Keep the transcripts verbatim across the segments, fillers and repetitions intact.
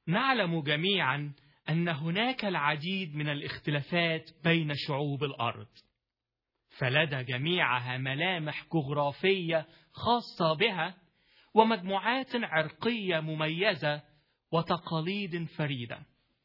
نعلم جميعا أن هناك العديد من الاختلافات بين شعوب الأرض، فلدى جميعها ملامح جغرافية خاصة بها ومجموعات عرقية مميزة وتقاليد فريدة.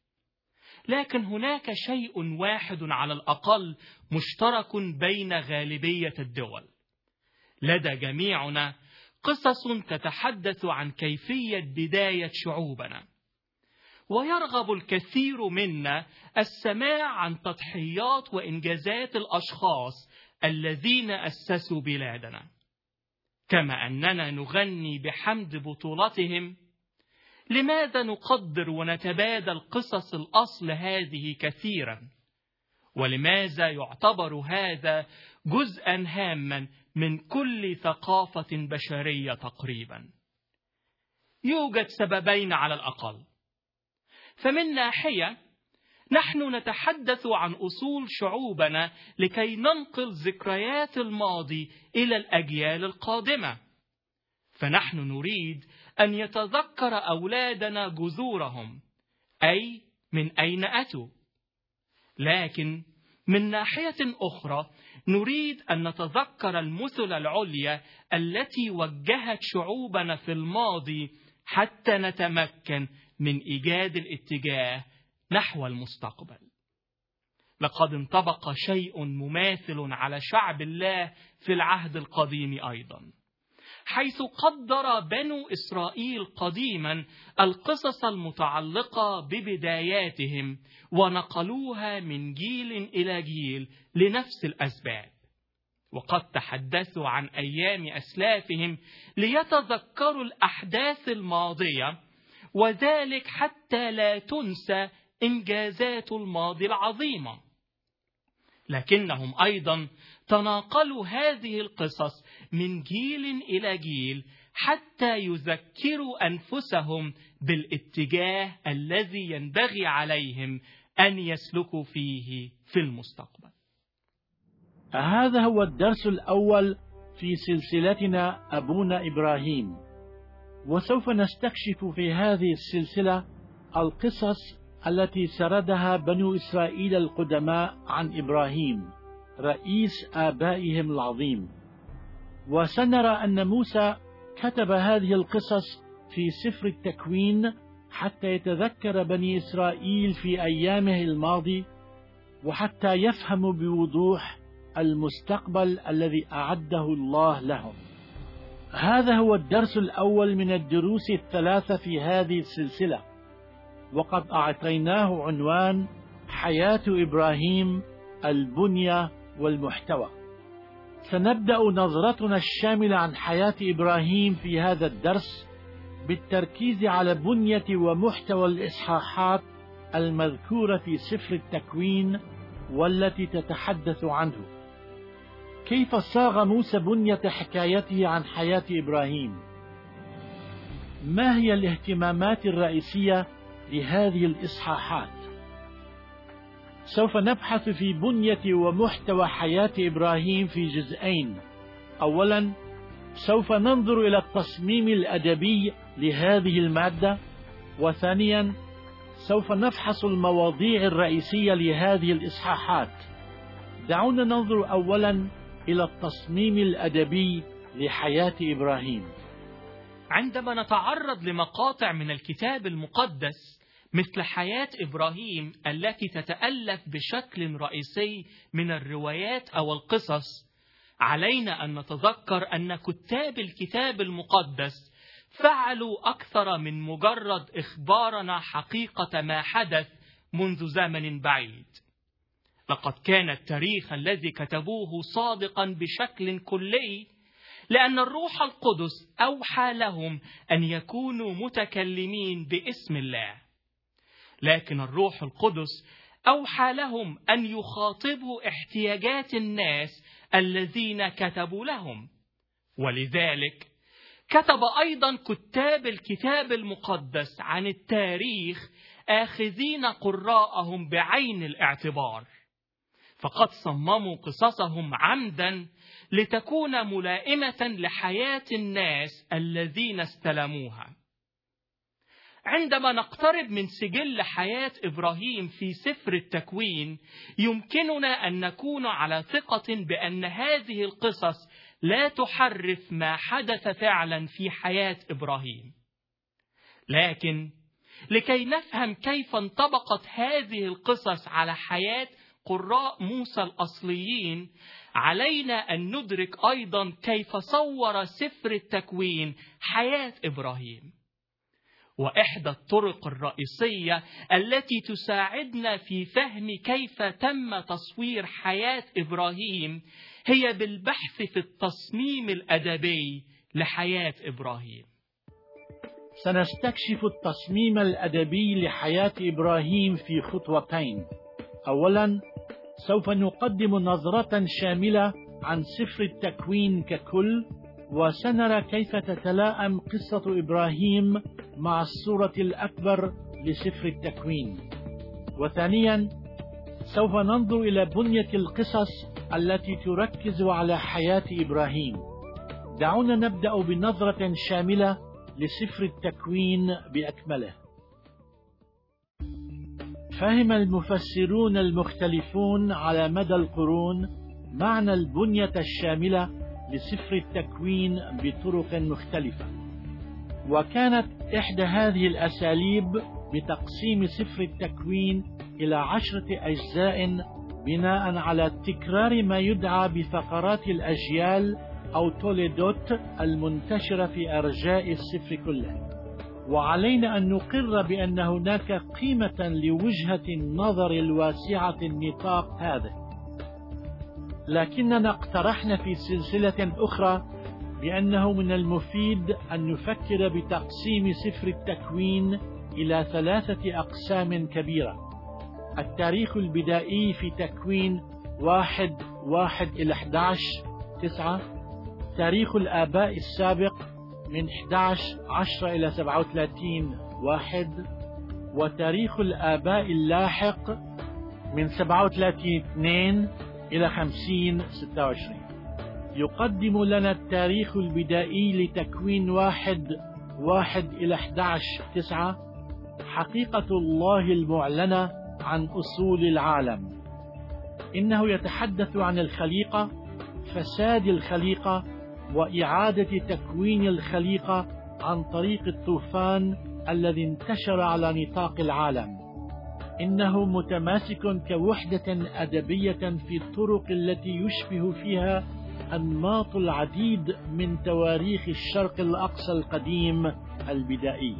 لكن هناك شيء واحد على الأقل مشترك بين غالبية الدول. لدى جميعنا قصص تتحدث عن كيفية بداية شعوبنا، ويرغب الكثير منا السماع عن تضحيات وإنجازات الأشخاص الذين أسسوا بلادنا، كما أننا نغني بحمد بطولتهم. لماذا نقدر ونتبادل قصص الأصل هذه كثيرا؟ ولماذا يعتبر هذا جزءا هاما من كل ثقافة بشرية تقريبا؟ يوجد سببين على الأقل. فمن ناحية نحن نتحدث عن أصول شعوبنا لكي ننقل ذكريات الماضي إلى الأجيال القادمة، فنحن نريد أن يتذكر أولادنا جذورهم، أي من أين أتوا. لكن من ناحية أخرى نريد أن نتذكر المثل العليا التي وجهت شعوبنا في الماضي حتى نتمكن من إيجاد الاتجاه نحو المستقبل. لقد انطبق شيء مماثل على شعب الله في العهد القديم أيضا، حيث قدر بنو إسرائيل قديما القصص المتعلقة ببداياتهم ونقلوها من جيل إلى جيل لنفس الأسباب. وقد تحدثوا عن أيام أسلافهم ليتذكروا الأحداث الماضية، وذلك حتى لا تنسى إنجازات الماضي العظيمة. لكنهم أيضا تناقلوا هذه القصص من جيل إلى جيل حتى يذكروا أنفسهم بالاتجاه الذي ينبغي عليهم أن يسلكوا فيه في المستقبل. هذا هو الدرس الأول في سلسلتنا أبونا إبراهيم، وسوف نستكشف في هذه السلسلة القصص التي سردها بنو إسرائيل القدماء عن إبراهيم رئيس آبائهم العظيم. وسنرى أن موسى كتب هذه القصص في سفر التكوين حتى يتذكر بني إسرائيل في أيامه الماضي، وحتى يفهموا بوضوح المستقبل الذي أعده الله لهم. هذا هو الدرس الأول من الدروس الثلاثة في هذه السلسلة، وقد أعطيناه عنوان حياة إبراهيم، البنية والمحتوى. سنبدأ نظرتنا الشاملة عن حياة إبراهيم في هذا الدرس بالتركيز على بنية ومحتوى الإصحاحات المذكورة في سفر التكوين والتي تتحدث عنه. كيف صاغ موسى بنية حكايته عن حياة إبراهيم؟ ما هي الاهتمامات الرئيسية لهذه الإصحاحات؟ سوف نبحث في بنية ومحتوى حياة إبراهيم في جزئين. أولا، سوف ننظر إلى التصميم الأدبي لهذه المادة، وثانيا سوف نفحص المواضيع الرئيسية لهذه الإصحاحات. دعونا ننظر أولا إلى التصميم الأدبي لحياة إبراهيم. عندما نتعرض لمقاطع من الكتاب المقدس مثل حياة إبراهيم التي تتألف بشكل رئيسي من الروايات أو القصص، علينا أن نتذكر أن كتاب الكتاب المقدس فعلوا أكثر من مجرد إخبارنا حقيقة ما حدث منذ زمن بعيد. لقد كان التاريخ الذي كتبوه صادقا بشكل كلي، لأن الروح القدس أوحى لهم أن يكونوا متكلمين باسم الله. لكن الروح القدس أوحى لهم أن يخاطبوا احتياجات الناس الذين كتبوا لهم. ولذلك كتب أيضا كتاب الكتاب المقدس عن التاريخ آخذين قراءهم بعين الاعتبار، فقد صمموا قصصهم عمدا لتكون ملائمة لحياة الناس الذين استلموها. عندما نقترب من سجل حياة إبراهيم في سفر التكوين، يمكننا أن نكون على ثقة بأن هذه القصص لا تحرف ما حدث فعلا في حياة إبراهيم. لكن لكي نفهم كيف انطبقت هذه القصص على حياة قراء موسى الأصليين، علينا أن ندرك أيضا كيف صور سفر التكوين حياة إبراهيم. وإحدى الطرق الرئيسية التي تساعدنا في فهم كيف تم تصوير حياة إبراهيم هي بالبحث في التصميم الأدبي لحياة إبراهيم. سنستكشف التصميم الأدبي لحياة إبراهيم في خطوتين. أولا، سوف نقدم نظرة شاملة عن سفر التكوين ككل، وسنرى كيف تتلائم قصة إبراهيم مع الصورة الأكبر لسفر التكوين. وثانيا، سوف ننظر إلى بنية القصص التي تركز على حياة إبراهيم. دعونا نبدأ بنظرة شاملة لسفر التكوين بأكمله. فهم المفسرون المختلفون على مدى القرون معنى البنية الشاملة لسفر التكوين بطرق مختلفة، وكانت إحدى هذه الأساليب بتقسيم سفر التكوين إلى عشرة أجزاء بناء على تكرار ما يدعى بفقرات الأجيال أو توليدوت المنتشرة في أرجاء السفر كله. وعلينا أن نقر بأن هناك قيمة لوجهة النظر الواسعة النطاق هذا، لكننا اقترحنا في سلسلة أخرى بأنه من المفيد أن نفكر بتقسيم سفر التكوين إلى ثلاثة أقسام كبيرة: التاريخ البدائي في تكوين واحد واحد إلى أحد عشر تسعة، تاريخ الآباء السابق من أحد عشر عشرة إلى سبعة وثلاثين واحد، وتاريخ الآباء اللاحق من سبعة وثلاثين اثنين إلى خمسين ستة وعشرين. يقدم لنا التاريخ البدائي لتكوين واحد واحد إلى أحد عشر تسعة حقيقة الله المعلنة عن أصول العالم. إنه يتحدث عن الخليقة، فساد الخليقة، وإعادة تكوين الخليقة عن طريق الطوفان الذي انتشر على نطاق العالم. إنه متماسك كوحدة أدبية في الطرق التي يشبه فيها أنماط العديد من تواريخ الشرق الأقصى القديم البدائي.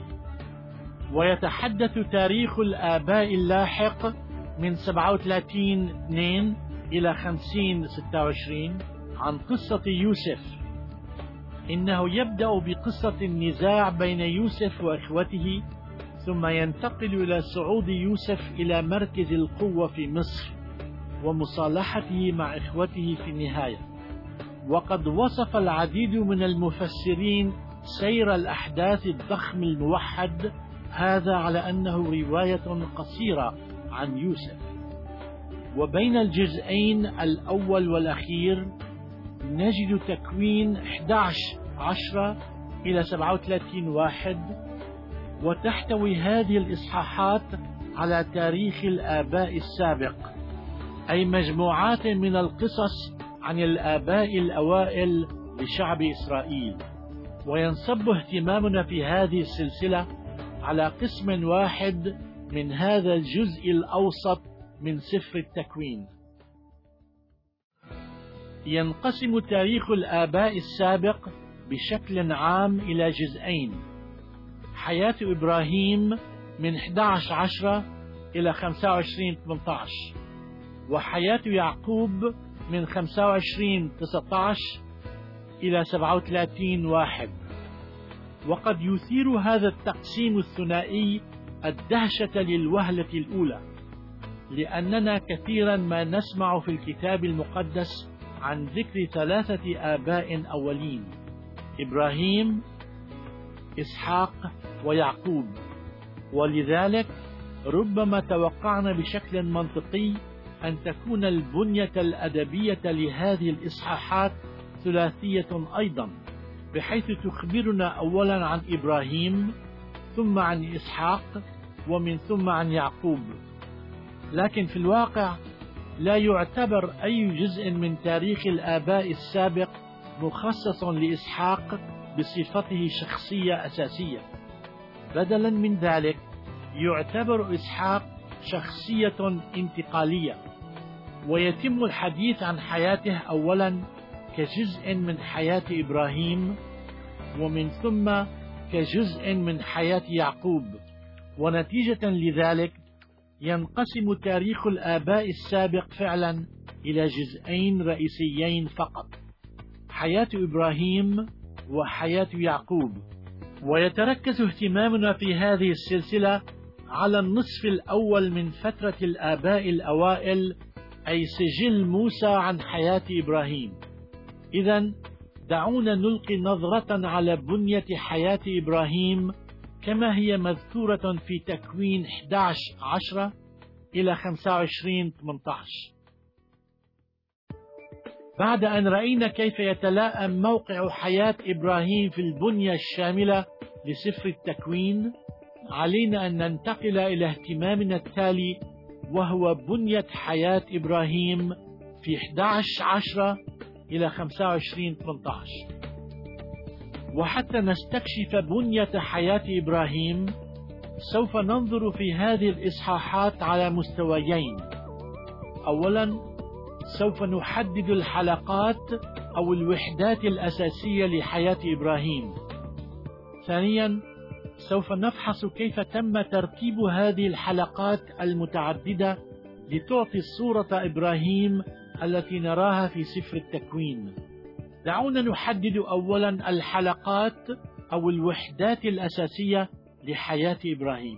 ويتحدث تاريخ الآباء اللاحق من سبعة وثلاثين اثنين إلى خمسين ستة وعشرين عن قصة يوسف. إنه يبدأ بقصة النزاع بين يوسف وإخوته، ثم ينتقل إلى صعود يوسف إلى مركز القوة في مصر ومصالحته مع إخوته في النهاية. وقد وصف العديد من المفسرين سير الأحداث الضخم الموحد هذا على أنه رواية قصيرة عن يوسف. وبين الجزئين الأول والأخير نجد تكوين أحد عشر عشرة إلى سبعة وثلاثين واحد، وتحتوي هذه الإصحاحات على تاريخ الآباء السابق، أي مجموعات من القصص عن الآباء الأوائل لشعب إسرائيل. وينصب اهتمامنا في هذه السلسلة على قسم واحد من هذا الجزء الأوسط من سفر التكوين. ينقسم تاريخ الآباء السابق بشكل عام إلى جزئين: حياة إبراهيم من أحد عشر عشرة إلى خمسة وعشرين ثمانية عشر، وحياة يعقوب من خمسة وعشرين تسعة عشر إلى سبعة وثلاثين واحد. وقد يثير هذا التقسيم الثنائي الدهشة للوهلة الأولى، لأننا كثيرا ما نسمع في الكتاب المقدس عن ذكر ثلاثة آباء أولين: إبراهيم، إسحاق، ويعقوب. ولذلك ربما توقعنا بشكل منطقي أن تكون البنية الأدبية لهذه الإصحاحات ثلاثية أيضا، بحيث تخبرنا أولا عن إبراهيم، ثم عن إسحاق ومن ثم عن يعقوب. لكن في الواقع لا يعتبر أي جزء من تاريخ الآباء السابق مخصص لإسحاق بصفته شخصية أساسية. بدلا من ذلك يعتبر إسحاق شخصية انتقالية، ويتم الحديث عن حياته أولا كجزء من حياة إبراهيم، ومن ثم كجزء من حياة يعقوب. ونتيجة لذلك ينقسم تاريخ الآباء السابق فعلا إلى جزئين رئيسيين فقط: حياة إبراهيم وحياة يعقوب. ويتركز اهتمامنا في هذه السلسلة على النصف الأول من فترة الآباء الأوائل، أي سجل موسى عن حياة إبراهيم. إذن دعونا نلقي نظرة على بنية حياة إبراهيم كما هي مذكورة في تكوين أحد عشر عشرة إلى خمسة وعشرين ثمانية عشر. بعد أن رأينا كيف يتلائم موقع حياة إبراهيم في البنية الشاملة لسفر التكوين، علينا أن ننتقل إلى اهتمامنا التالي، وهو بنية حياة إبراهيم في أحد عشر عشرة إلى خمسة وعشرين ثمانية عشر. وحتى نستكشف بنية حياة إبراهيم سوف ننظر في هذه الإصحاحات على مستويين. أولا، سوف نحدد الحلقات أو الوحدات الأساسية لحياة إبراهيم. ثانيا، سوف نفحص كيف تم ترتيب هذه الحلقات المتعددة لتعطي صورة إبراهيم التي نراها في سفر التكوين. دعونا نحدد أولا الحلقات أو الوحدات الأساسية لحياة إبراهيم.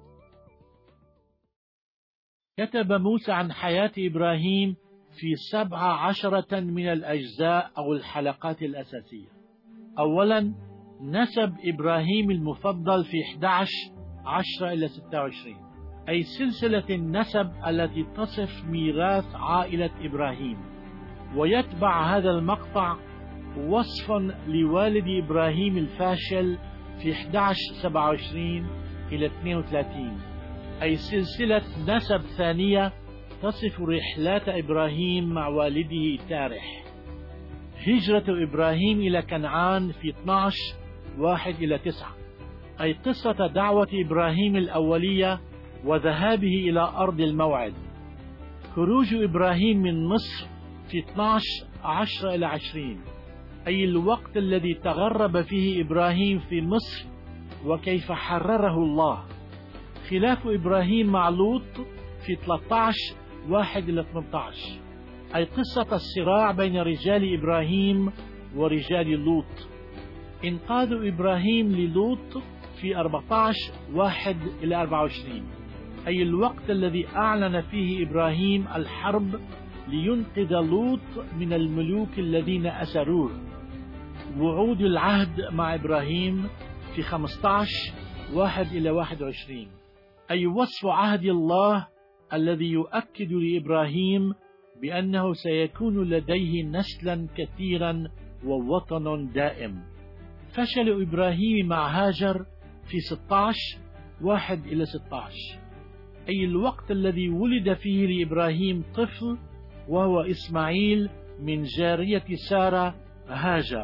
كتب موسى عن حياة إبراهيم في سبع عشرة من الأجزاء أو الحلقات الأساسية. أولا، نسب إبراهيم المفضل في أحد عشر عشرة إلى ستة وعشرين، أي سلسلة النسب التي تصف ميراث عائلة إبراهيم. ويتبع هذا المقطع وصفا لوالد إبراهيم الفاشل في أحد عشر سبعة وعشرين إلى اثنين وثلاثين، أي سلسلة نسب ثانية تصف رحلات إبراهيم مع والده تارح. هجرة إبراهيم إلى كنعان في اثني عشر واحد إلى تسعة، أي قصة دعوة إبراهيم الأولية وذهابه إلى أرض الموعد. خروج إبراهيم من مصر في اثني عشر عشرة إلى عشرين، أي الوقت الذي تغرب فيه إبراهيم في مصر وكيف حرره الله. خلاف إبراهيم مع لوط في ثلاثة عشر واحد إلى ثمانية عشر، أي قصة الصراع بين رجال إبراهيم ورجال لوط. إنقاذ إبراهيم للوط في أربعة عشر واحد إلى أربعة وعشرين، أي الوقت الذي أعلن فيه إبراهيم الحرب لينقذ لوط من الملوك الذين أسروه. وعود العهد مع إبراهيم في خمسة عشر واحد إلى واحد وعشرين، أي وصف عهد الله الذي يؤكد لإبراهيم بأنه سيكون لديه نسلا كثيرا ووطن دائم. فشل إبراهيم مع هاجر في ستة عشر واحد إلى ستة عشر، أي الوقت الذي ولد فيه لإبراهيم طفل وهو إسماعيل من جارية سارة هاجر.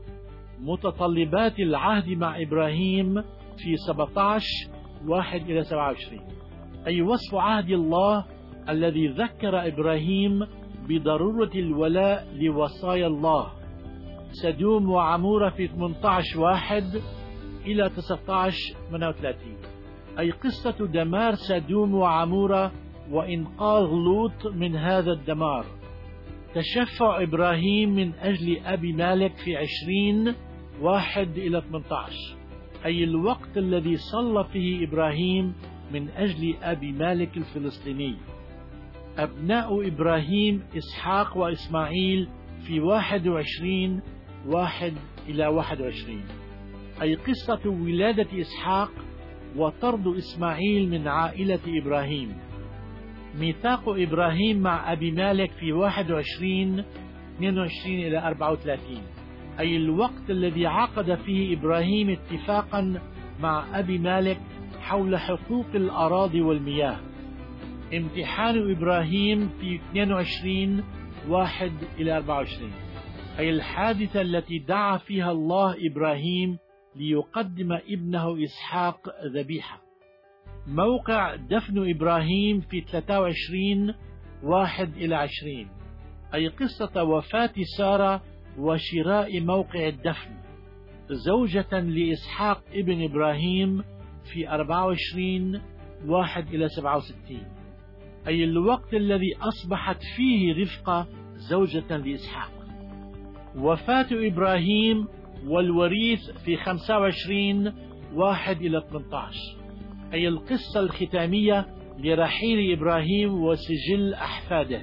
متطلبات العهد مع إبراهيم في سبعة عشر واحد إلى سبعة وعشرين، أي وصف عهد الله الذي ذكر إبراهيم بضرورة الولاء لوصايا الله. سدوم وعمورة في ثمانية عشر واحد إلى تسعة عشر ثمانية وثلاثين، أي قصة دمار سدوم وعمورة وإنقاذ لوط من هذا الدمار. تشفع إبراهيم من أجل أبي مالك في عشرين واحد إلى ثمانية عشر، أي الوقت الذي صلى فيه إبراهيم من أجل أبي مالك الفلسطيني. أبناء إبراهيم إسحاق وإسماعيل في واحد وعشرين واحد إلى واحد وعشرين، أي قصة ولادة إسحاق وطرد إسماعيل من عائلة إبراهيم. ميثاق إبراهيم مع أبي مالك في واحد وعشرين اثنين وعشرين إلى أربعة وثلاثين، أي الوقت الذي عقد فيه إبراهيم اتفاقا مع أبي مالك حول حقوق الأراضي والمياه. امتحان إبراهيم في اثنين وعشرين واحد إلى أربعة وعشرين، أي الحادثة التي دعا فيها الله إبراهيم ليقدم ابنه إسحاق ذبيحة. موقع دفن إبراهيم في ثلاثة وعشرين واحد إلى عشرين، أي قصة وفاة سارة وشراء موقع الدفن زوجة لإسحاق ابن إبراهيم في أربعة وعشرين واحد إلى سبعة وستين، أي الوقت الذي أصبحت فيه رفقة زوجة لإسحاق. وفاة إبراهيم والوريث في خمسة وعشرين واحد إلى ثمانية عشر، أي القصة الختامية لرحيل إبراهيم وسجل أحفاده.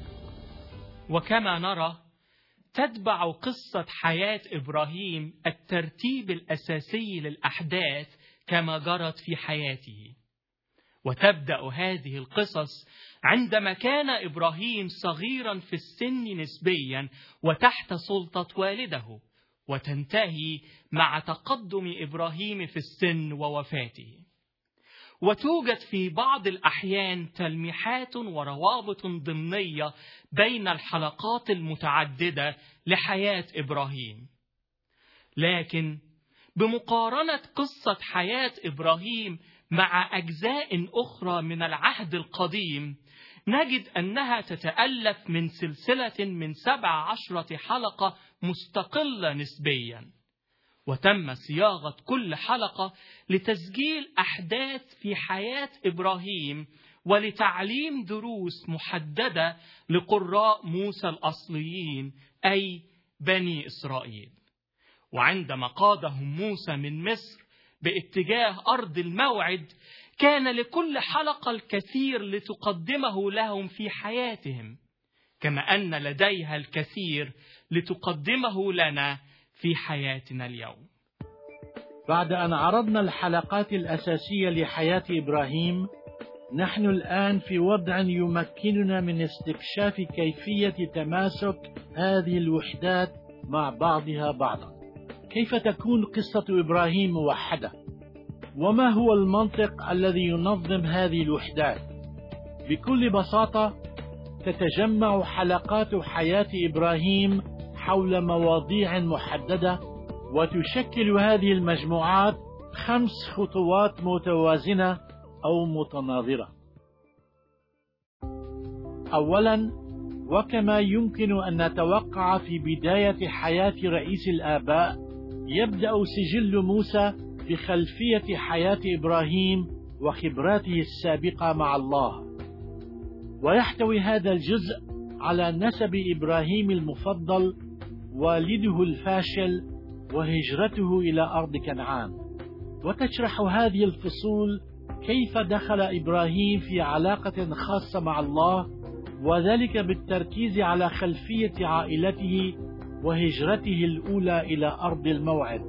وكما نرى تتبع قصة حياة إبراهيم الترتيب الأساسي للأحداث كما جرت في حياته. وتبدأ هذه القصص عندما كان إبراهيم صغيرا في السن نسبيا وتحت سلطة والده، وتنتهي مع تقدم إبراهيم في السن ووفاته. وتوجد في بعض الأحيان تلميحات وروابط ضمنية بين الحلقات المتعددة لحياة إبراهيم، لكن بمقارنة قصة حياة إبراهيم مع أجزاء أخرى من العهد القديم نجد أنها تتألف من سلسلة من سبع عشرة حلقة مستقلة نسبيا، وتم صياغة كل حلقة لتسجيل أحداث في حياة إبراهيم ولتعليم دروس محددة لقراء موسى الأصليين أي بني إسرائيل. وعندما قادهم موسى من مصر باتجاه أرض الموعد كان لكل حلقة الكثير لتقدمه لهم في حياتهم، كما أن لديها الكثير لتقدمه لنا في حياتنا اليوم. بعد أن عرضنا الحلقات الأساسية لحياة إبراهيم، نحن الآن في وضع يمكننا من استكشاف كيفية تماسك هذه الوحدات مع بعضها بعضا. كيف تكون قصة إبراهيم موحدة؟ وما هو المنطق الذي ينظم هذه الوحدات؟ بكل بساطة تتجمع حلقات حياة إبراهيم حول مواضيع محددة، وتشكل هذه المجموعات خمس خطوات متوازنة أو متناظرة. أولا، وكما يمكن أن نتوقع في بداية حياة رئيس الآباء، يبدأ سجل موسى بخلفية حياة إبراهيم وخبراته السابقة مع الله، ويحتوي هذا الجزء على نسب إبراهيم المفضل، والده الفاشل، وهجرته إلى أرض كنعان. وتشرح هذه الفصول كيف دخل إبراهيم في علاقة خاصة مع الله، وذلك بالتركيز على خلفية عائلته وهجرته الأولى إلى أرض الموعد.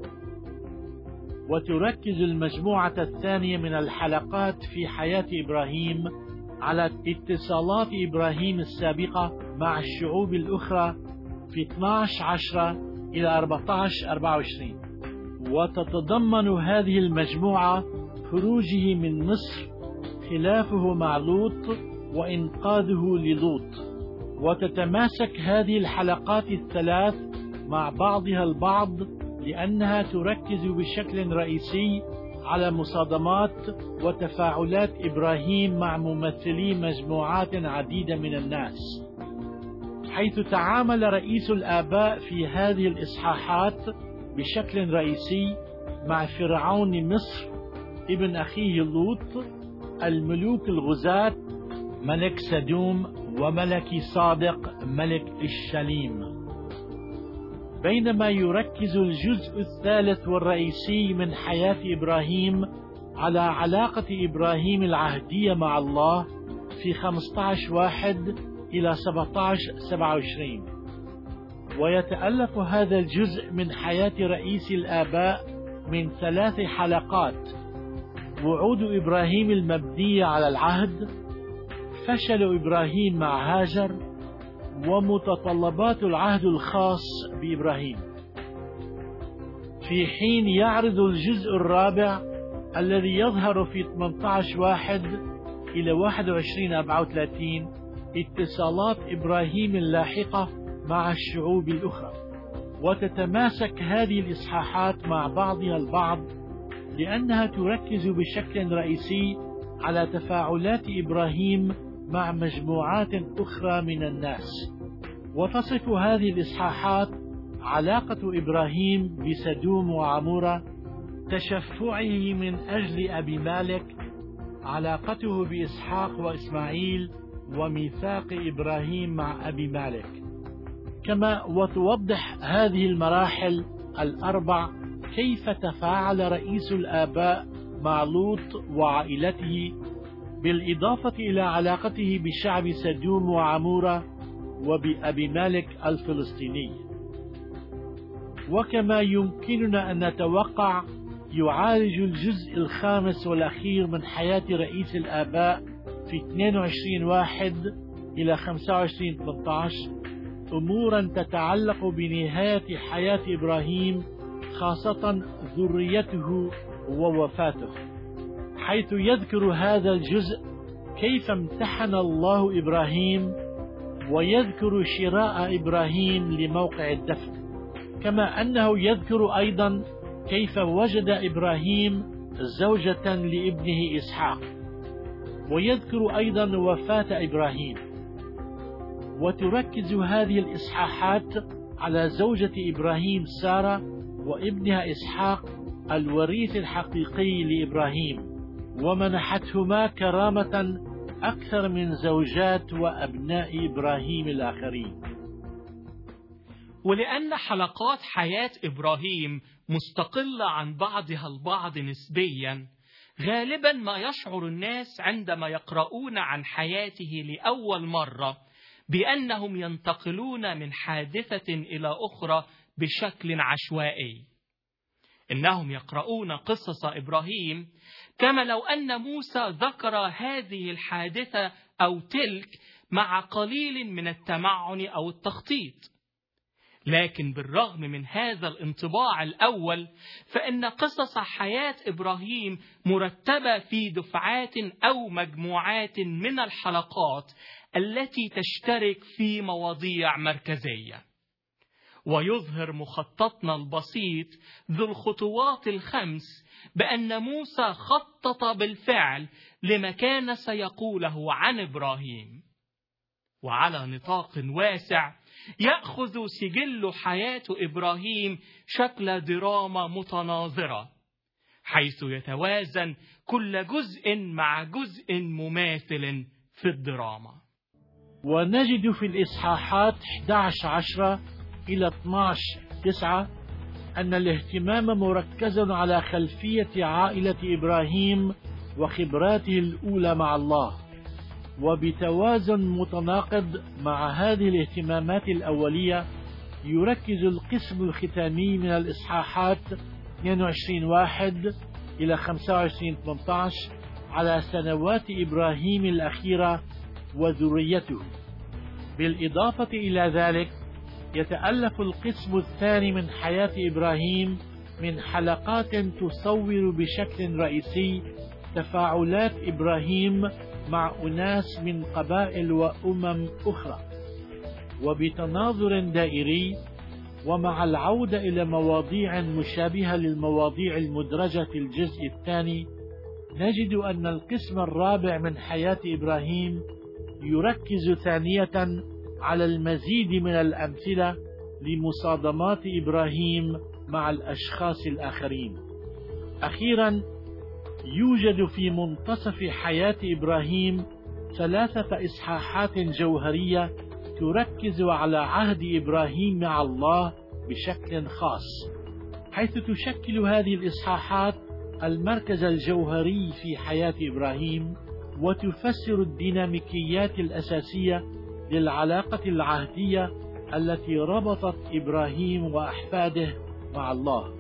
وتركز المجموعة الثانية من الحلقات في حياة إبراهيم على اتصالات إبراهيم السابقة مع الشعوب الأخرى في اثني عشر عشرة إلى أربعة عشر أربعة وعشرين. وتتضمن هذه المجموعة خروجه من مصر، خلافه مع لوط، وإنقاذه للوط. وتتماسك هذه الحلقات الثلاث مع بعضها البعض لأنها تركز بشكل رئيسي على مصادمات وتفاعلات إبراهيم مع ممثلي مجموعات عديدة من الناس، حيث تعامل رئيس الآباء في هذه الإصحاحات بشكل رئيسي مع فرعون مصر، ابن أخيه لوط، الملوك الغزاة، ملك سدوم، وملك صادق ملك الشليم. بينما يركز الجزء الثالث والرئيسي من حياة إبراهيم على علاقة إبراهيم العهدية مع الله في خمسة عشر واحد إلى سبعة عشر سبعة وعشرين. ويتألف هذا الجزء من حياة رئيس الآباء من ثلاث حلقات: وعود إبراهيم المبنية على العهد، فشل إبراهيم مع هاجر، ومتطلبات العهد الخاص بإبراهيم. في حين يعرض الجزء الرابع الذي يظهر في ثمانية عشر واحد إلى واحد وعشرين أربعة وثلاثين اتصالات إبراهيم اللاحقة مع الشعوب الأخرى، وتتماسك هذه الإصحاحات مع بعضها البعض لأنها تركز بشكل رئيسي على تفاعلات إبراهيم مع مجموعات أخرى من الناس. وتصف هذه الإصحاحات علاقة إبراهيم بسدوم وعمورة، تشفعه من أجل أبي مالك، علاقته بإسحاق وإسماعيل، وميثاق إبراهيم مع أبي مالك. كما وتوضح هذه المراحل الأربع كيف تفاعل رئيس الآباء مع لوط وعائلته، بالإضافة إلى علاقته بشعب سدوم وعمورة وبأبي مالك الفلسطيني. وكما يمكننا أن نتوقع، يعالج الجزء الخامس والأخير من حياة رئيس الآباء في اثنين وعشرين واحد إلى خمسة وعشرين ثلاثة عشر أمورا تتعلق بنهاية حياة إبراهيم، خاصة ذريته ووفاته، حيث يذكر هذا الجزء كيف امتحن الله إبراهيم، ويذكر شراء إبراهيم لموقع الدفن، كما أنه يذكر أيضا كيف وجد إبراهيم زوجة لابنه إسحاق، ويذكر أيضا وفاة إبراهيم. وتركز هذه الإصحاحات على زوجة إبراهيم سارة وابنها إسحاق الوريث الحقيقي لإبراهيم، ومنحتهما كرامة أكثر من زوجات وأبناء إبراهيم الآخرين. ولأن حلقات حياة إبراهيم مستقلة عن بعضها البعض نسبيا، غالبا ما يشعر الناس عندما يقرؤون عن حياته لأول مرة بأنهم ينتقلون من حادثة إلى أخرى بشكل عشوائي. إنهم يقرؤون قصص إبراهيم كما لو أن موسى ذكر هذه الحادثة أو تلك مع قليل من التمعن أو التخطيط. لكن بالرغم من هذا الانطباع الأول، فإن قصص حياة إبراهيم مرتبة في دفعات أو مجموعات من الحلقات التي تشترك في مواضيع مركزية. ويظهر مخططنا البسيط ذو الخطوات الخمس بأن موسى خطط بالفعل لما كان سيقوله عن إبراهيم. وعلى نطاق واسع يأخذ سجل حياة إبراهيم شكل دراما متناظرة، حيث يتوازن كل جزء مع جزء مماثل في الدراما. ونجد في الإصحاحات أحد عشر عشرة إلى اثني عشر تسعة أن الاهتمام مركز على خلفية عائلة إبراهيم وخبراته الأولى مع الله، وبتوازن متناقض مع هذه الاهتمامات الأولية يركز القسم الختامي من الإصحاحات اثنين وعشرين واحد إلى خمسة وعشرين ثمانية عشر على سنوات إبراهيم الأخيرة وذريته. بالإضافة إلى ذلك، يتألف القسم الثاني من حياة إبراهيم من حلقات تصور بشكل رئيسي تفاعلات إبراهيم مع أناس من قبائل وأمم أخرى، وبتناظر دائري، ومع العودة إلى مواضيع مشابهة للمواضيع المدرجة في الجزء الثاني، نجد أن القسم الرابع من حياة إبراهيم يركز ثانية على المزيد من الأمثلة لمصادمات إبراهيم مع الأشخاص الآخرين. أخيرا، يوجد في منتصف حياة إبراهيم ثلاثة إصحاحات جوهرية تركز على عهد إبراهيم مع الله بشكل خاص، حيث تشكل هذه الإصحاحات المركز الجوهري في حياة إبراهيم، وتفسر الديناميكيات الأساسية للعلاقة العهدية التي ربطت إبراهيم وأحفاده مع الله.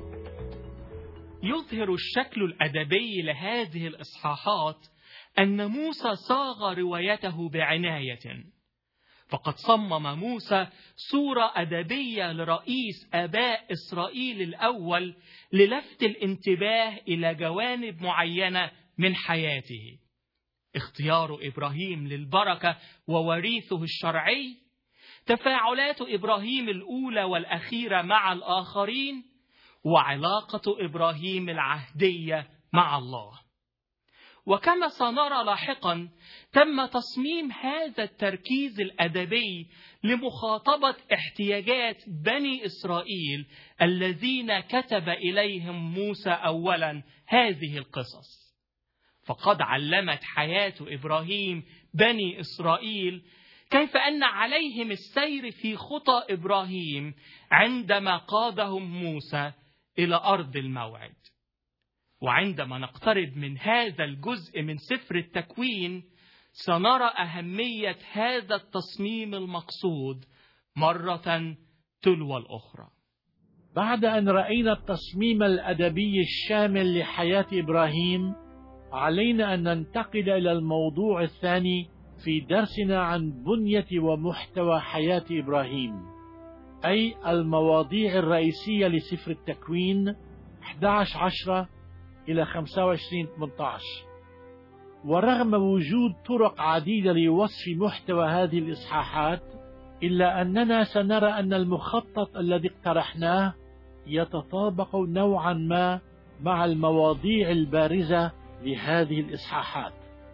يظهر الشكل الأدبي لهذه الإصحاحات أن موسى صاغ روايته بعناية، فقد صمم موسى صورة أدبية لرئيس آباء إسرائيل الأول للفت الانتباه إلى جوانب معينة من حياته: اختيار إبراهيم للبركة ووريثه الشرعي، تفاعلات إبراهيم الأولى والأخيرة مع الآخرين، وعلاقة إبراهيم العهدية مع الله. وكما سنرى لاحقا، تم تصميم هذا التركيز الأدبي لمخاطبة احتياجات بني إسرائيل الذين كتب إليهم موسى أولا هذه القصص. فقد علمت حياة إبراهيم بني إسرائيل كيف أن عليهم السير في خطى إبراهيم عندما قادهم موسى إلى أرض الموعد. وعندما نقترب من هذا الجزء من سفر التكوين، سنرى أهمية هذا التصميم المقصود مرة تلو الأخرى. بعد أن رأينا التصميم الأدبي الشامل لحياة إبراهيم، علينا أن ننتقل إلى الموضوع الثاني في درسنا عن بنية ومحتوى حياة إبراهيم، أي المواضيع الرئيسية لسفر التكوين أحد عشر عشرة إلى خمسة وعشرين ثمانية عشر. ورغم وجود طرق عديدة لوصف محتوى هذه الإصحاحات، إلا أننا سنرى أن المخطط الذي اقترحناه يتطابق نوعا ما مع المواضيع البارزة لهذه الإصحاحات.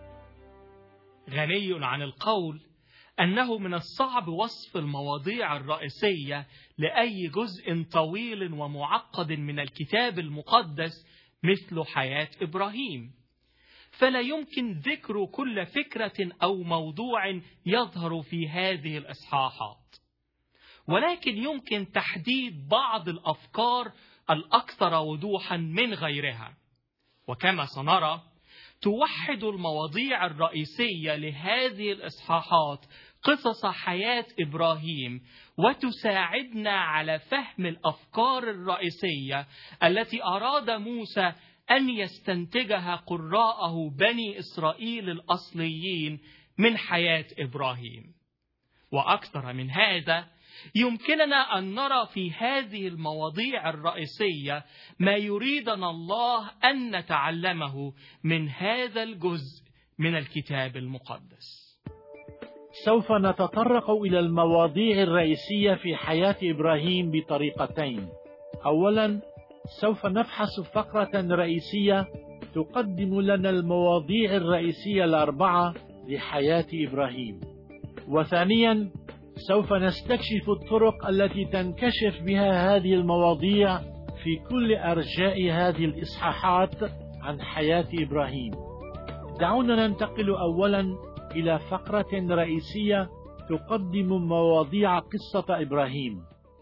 غني عن القول أنه من الصعب وصف المواضيع الرئيسية لأي جزء طويل ومعقد من الكتاب المقدس مثل حياة إبراهيم، فلا يمكن ذكر كل فكرة أو موضوع يظهر في هذه الإصحاحات، ولكن يمكن تحديد بعض الأفكار الأكثر وضوحا من غيرها. وكما سنرى، توحد المواضيع الرئيسية لهذه الإصحاحات قصص حياة إبراهيم، وتساعدنا على فهم الأفكار الرئيسية التي أراد موسى أن يستنتجها قراءه بني إسرائيل الأصليين من حياة إبراهيم. وأكثر من هذا، يمكننا أن نرى في هذه المواضيع الرئيسية ما يريدنا الله أن نتعلمه من هذا الجزء من الكتاب المقدس. سوف نتطرق إلى المواضيع الرئيسية في حياة إبراهيم بطريقتين. أولا، سوف نبحث فقرة رئيسية تقدم لنا المواضيع الرئيسية الأربعة لحياة إبراهيم. وثانيا، سوف نستكشف الطرق التي تنكشف بها هذه المواضيع في كل أرجاء هذه الإصحاحات عن حياة إبراهيم. دعونا ننتقل أولا إلى فقرة رئيسية تقدم مواضيع قصة إبراهيم.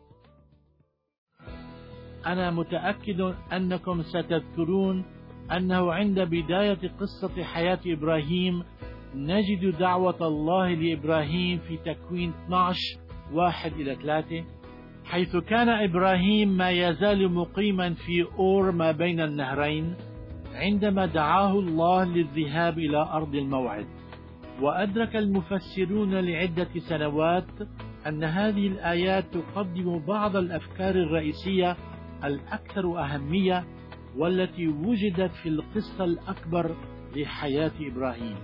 أنا متأكد أنكم ستذكرون أنه عند بداية قصة حياة إبراهيم نجد دعوة الله لإبراهيم في تكوين اثني عشر واحد إلى ثلاثة، حيث كان إبراهيم ما يزال مقيما في أور ما بين النهرين عندما دعاه الله للذهاب إلى أرض الموعد. وأدرك المفسرون لعدة سنوات أن هذه الآيات تقدم بعض الأفكار الرئيسية الأكثر أهمية والتي وجدت في القصة الأكبر لحياة إبراهيم.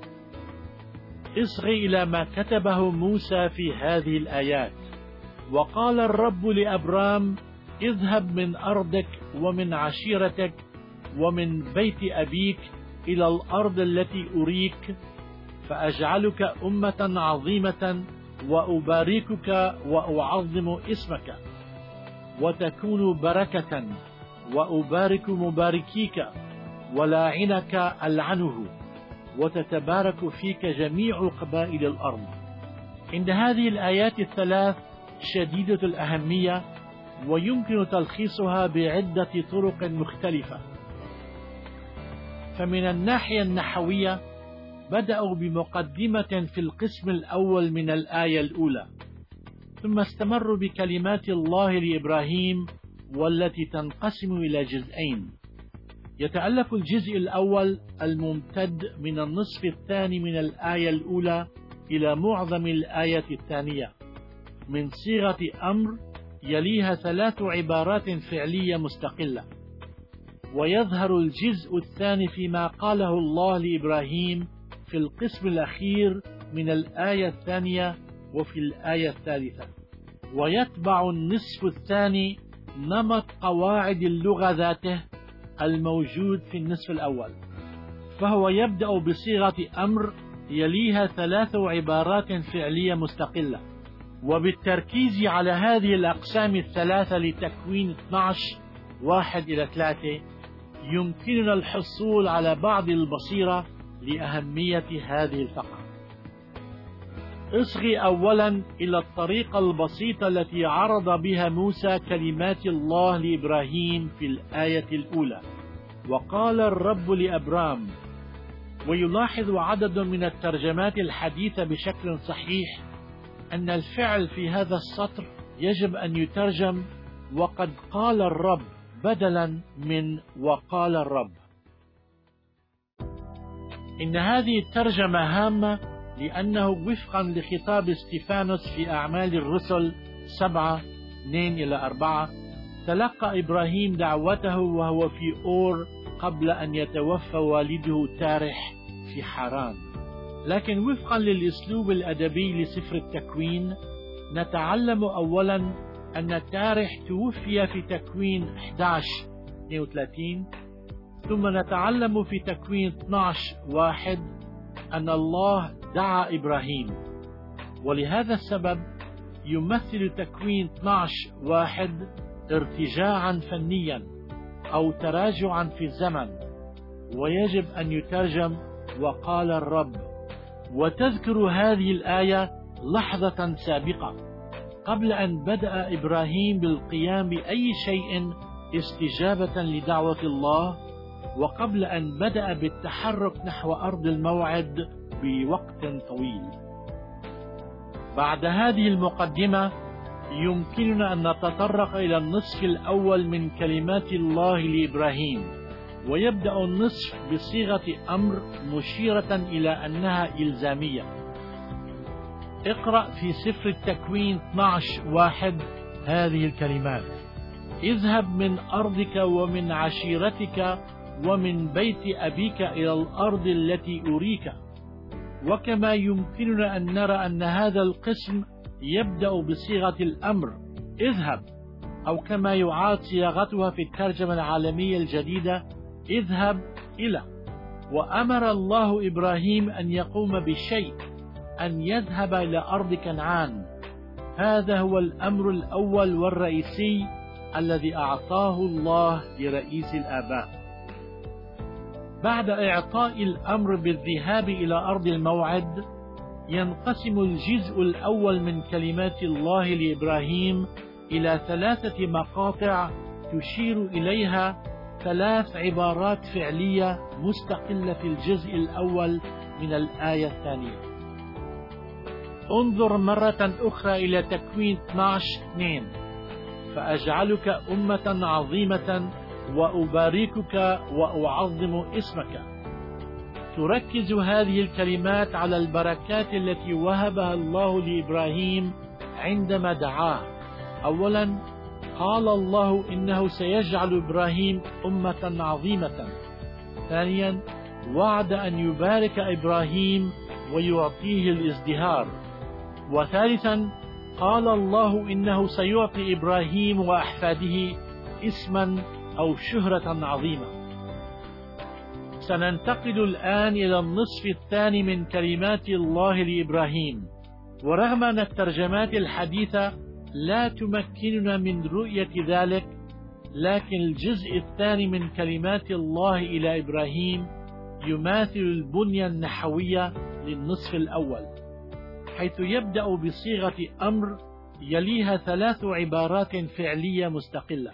اصغي إلى ما كتبه موسى في هذه الآيات: وقال الرب لأبرام اذهب من أرضك ومن عشيرتك ومن بيت أبيك إلى الأرض التي أريك، فأجعلك أمة عظيمة وأباركك وأعظم اسمك، وتكون بركة، وأبارك مباركيك ولاعنك ألعنه، وتتبارك فيك جميع قبائل الأرض. عند هذه الآيات الثلاث شديدة الأهمية، ويمكن تلخيصها بعدة طرق مختلفة. فمن الناحية النحوية بدأوا بمقدمة في القسم الأول من الآية الأولى، ثم استمروا بكلمات الله لإبراهيم والتي تنقسم إلى جزئين. يتألف الجزء الأول الممتد من النصف الثاني من الآية الأولى إلى معظم الآية الثانية من صيغة أمر يليها ثلاث عبارات فعلية مستقلة. ويظهر الجزء الثاني فيما قاله الله لإبراهيم في القسم الأخير من الآية الثانية وفي الآية الثالثة. ويتبع النصف الثاني نمط قواعد اللغة ذاته الموجود في النصف الأول، فهو يبدأ بصيغة أمر يليها ثلاث عبارات فعلية مستقلة. وبالتركيز على هذه الأقسام الثلاثة لتكوين اثني عشر واحد إلى ثلاثة يمكننا الحصول على بعض البصيرة لأهمية هذه الفقرة. اصغي أولا إلى الطريقة البسيطة التي عرض بها موسى كلمات الله لإبراهيم في الآية الأولى: وقال الرب لأبرام. ويلاحظ عدد من الترجمات الحديثة بشكل صحيح أن الفعل في هذا السطر يجب أن يترجم وقد قال الرب بدلا من وقال الرب. إن هذه الترجمة هامة لأنه وفقا لخطاب استيفانوس في أعمال الرسل سبعة اثنين إلى أربعة تلقى إبراهيم دعوته وهو في أور قبل أن يتوفى والده تارح في حران. لكن وفقا للأسلوب الأدبي لسفر التكوين نتعلم أولا أن تارح توفي في تكوين أحد عشر اثنين وثلاثين، ثم نتعلم في تكوين اثني عشر واحد أن الله دعا إبراهيم. ولهذا السبب يمثل تكوين اثني عشر واحد ارتجاعا فنيا أو تراجعا في الزمن، ويجب أن يترجم وقال الرب. وتذكر هذه الآية لحظة سابقة قبل أن بدأ إبراهيم بالقيام بأي شيء استجابة لدعوة الله، وقبل أن بدأ بالتحرك نحو أرض الموعد بوقت طويل. بعد هذه المقدمة يمكننا أن نتطرق إلى النصف الأول من كلمات الله لإبراهيم، ويبدأ النصف بصيغة أمر مشيرة إلى أنها إلزامية. اقرأ في سفر التكوين اثني عشر واحد هذه الكلمات: اذهب من أرضك ومن عشيرتك ومن بيت أبيك إلى الأرض التي أريك. وكما يمكننا أن نرى أن هذا القسم يبدأ بصيغة الأمر اذهب، أو كما يعاد صياغتها في الترجمة العالمية الجديدة اذهب إلى. وأمر الله إبراهيم أن يقوم بشيء، أن يذهب إلى أرض كنعان. هذا هو الأمر الأول والرئيسي الذي أعطاه الله لرئيس الآباء. بعد إعطاء الأمر بالذهاب إلى أرض الموعد ينقسم الجزء الأول من كلمات الله لإبراهيم إلى ثلاثة مقاطع تشير إليها ثلاث عبارات فعلية مستقلة في الجزء الأول من الآية الثانية. انظر مرة أخرى إلى تكوين اثني عشر اثنين: فأجعلك أمة عظيمة وأباركك وأعظم اسمك. تركز هذه الكلمات على البركات التي وهبها الله لإبراهيم عندما دعاه. أولا، قال الله إنه سيجعل إبراهيم أمة عظيمة. ثانيا، وعد أن يبارك إبراهيم ويعطيه الازدهار. وثالثا، قال الله إنه سيعطي إبراهيم وأحفاده اسما أو شهرة عظيمة. سننتقل الآن إلى النصف الثاني من كلمات الله لإبراهيم. ورغم أن الترجمات الحديثة لا تمكننا من رؤية ذلك، لكن الجزء الثاني من كلمات الله إلى إبراهيم يماثل البنية النحوية للنصف الأول، حيث يبدأ بصيغة أمر يليها ثلاث عبارات فعلية مستقلة.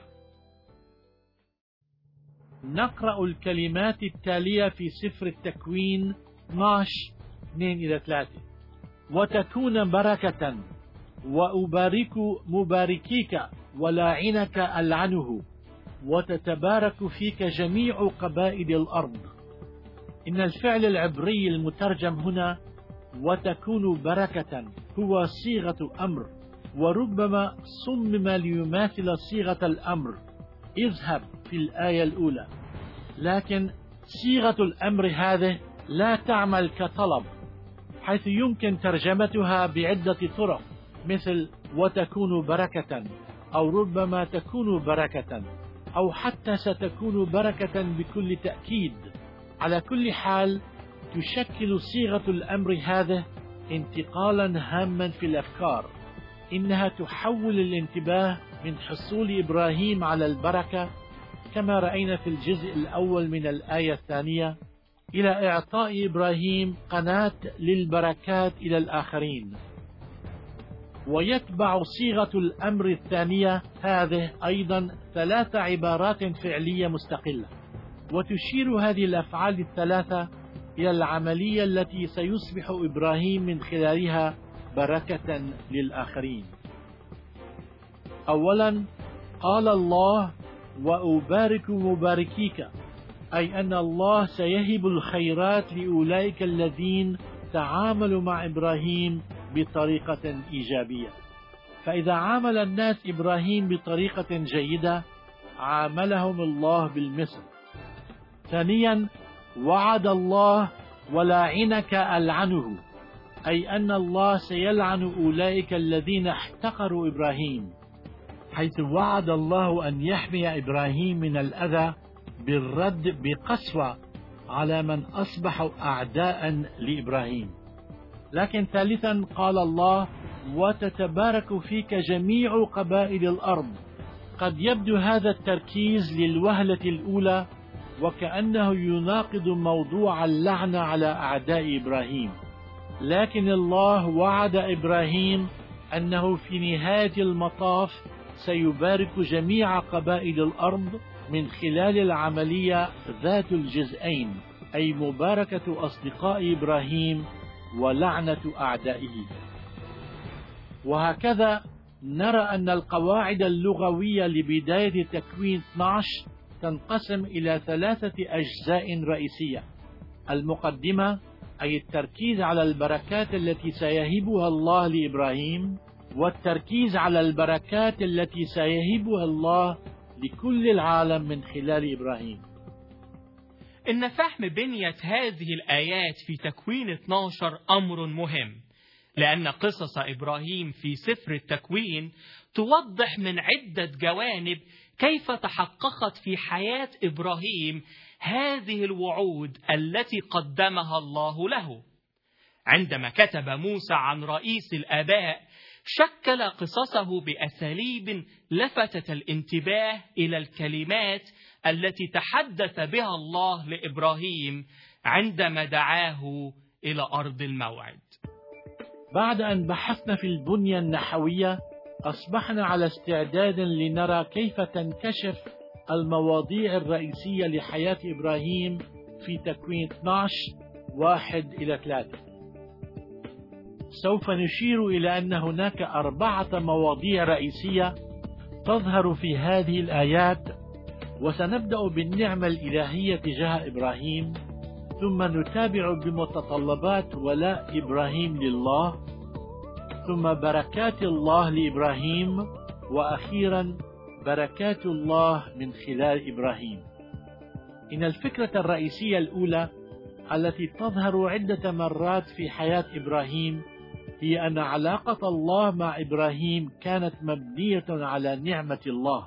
نقرأ الكلمات التالية في سفر التكوين اثني عشر اثنين إلى ثلاثة: وتكون بركة، وأبارك مباركيك ولاعنك ألعنه، وتتبارك فيك جميع قبائل الأرض. إن الفعل العبري المترجم هنا وتكون بركة هو صيغة أمر، وربما صمم ليماثل صيغة الأمر اذهب في الآية الأولى، لكن صيغة الأمر هذه لا تعمل كطلب، حيث يمكن ترجمتها بعدة طرق مثل وتكون بركة، أو ربما تكون بركة، أو حتى ستكون بركة بكل تأكيد. على كل حال تشكل صيغة الأمر هذه انتقالا هاما في الأفكار، إنها تحول الانتباه من حصول إبراهيم على البركة كما رأينا في الجزء الأول من الآية الثانية إلى إعطاء إبراهيم قناة للبركات إلى الآخرين. ويتبع صيغة الأمر الثانية هذه أيضا ثلاث عبارات فعلية مستقلة، وتشير هذه الأفعال الثلاثة إلى العملية التي سيصبح إبراهيم من خلالها بركة للآخرين. أولا قال الله وأبارك مباركيك، أي أن الله سيهب الخيرات لأولئك الذين تعاملوا مع إبراهيم بطريقة إيجابية. فإذا عامل الناس إبراهيم بطريقة جيدة عاملهم الله بالمثل. ثانيا وعد الله ولاعنك ألعنه، أي أن الله سيلعن أولئك الذين احتقروا إبراهيم، حيث وعد الله أن يحمي إبراهيم من الأذى بالرد بقسوة على من أصبحوا أعداء لإبراهيم. لكن ثالثا قال الله وتتبارك فيك جميع قبائل الأرض. قد يبدو هذا التركيز للوهلة الأولى وكأنه يناقض موضوع اللعنة على أعداء إبراهيم، لكن الله وعد إبراهيم أنه في نهاية المطاف سيبارك جميع قبائل الأرض من خلال العملية ذات الجزئين، أي مباركة أصدقاء إبراهيم ولعنة أعدائه. وهكذا نرى أن القواعد اللغوية لبداية تكوين اثني عشر تنقسم إلى ثلاثة أجزاء رئيسية: المقدمة أي التركيز على البركات التي سيهبها الله لإبراهيم، والتركيز على البركات التي سيهبها الله لكل العالم من خلال إبراهيم. إن فهم بنية هذه الآيات في تكوين اثني عشر أمر مهم، لأن قصص إبراهيم في سفر التكوين توضح من عدة جوانب كيف تحققت في حياة إبراهيم هذه الوعود التي قدمها الله له. عندما كتب موسى عن رئيس الآباء شكل قصصه بأساليب لفتت الانتباه إلى الكلمات التي تحدث بها الله لإبراهيم عندما دعاه إلى أرض الموعد. بعد أن بحثنا في البنية النحوية أصبحنا على استعداد لنرى كيف تنكشف المواضيع الرئيسية لحياة إبراهيم في تكوين اثني عشر واحد إلى ثلاثة. سوف نشير إلى أن هناك أربعة مواضيع رئيسية تظهر في هذه الآيات، وسنبدأ بالنعمة الإلهية تجاه إبراهيم، ثم نتابع بمتطلبات ولاء إبراهيم لله، ثم بركات الله لإبراهيم، وأخيرا بركات الله من خلال إبراهيم. إن الفكرة الرئيسية الأولى التي تظهر عدة مرات في حياة إبراهيم هي أن علاقة الله مع إبراهيم كانت مبنية على نعمة الله.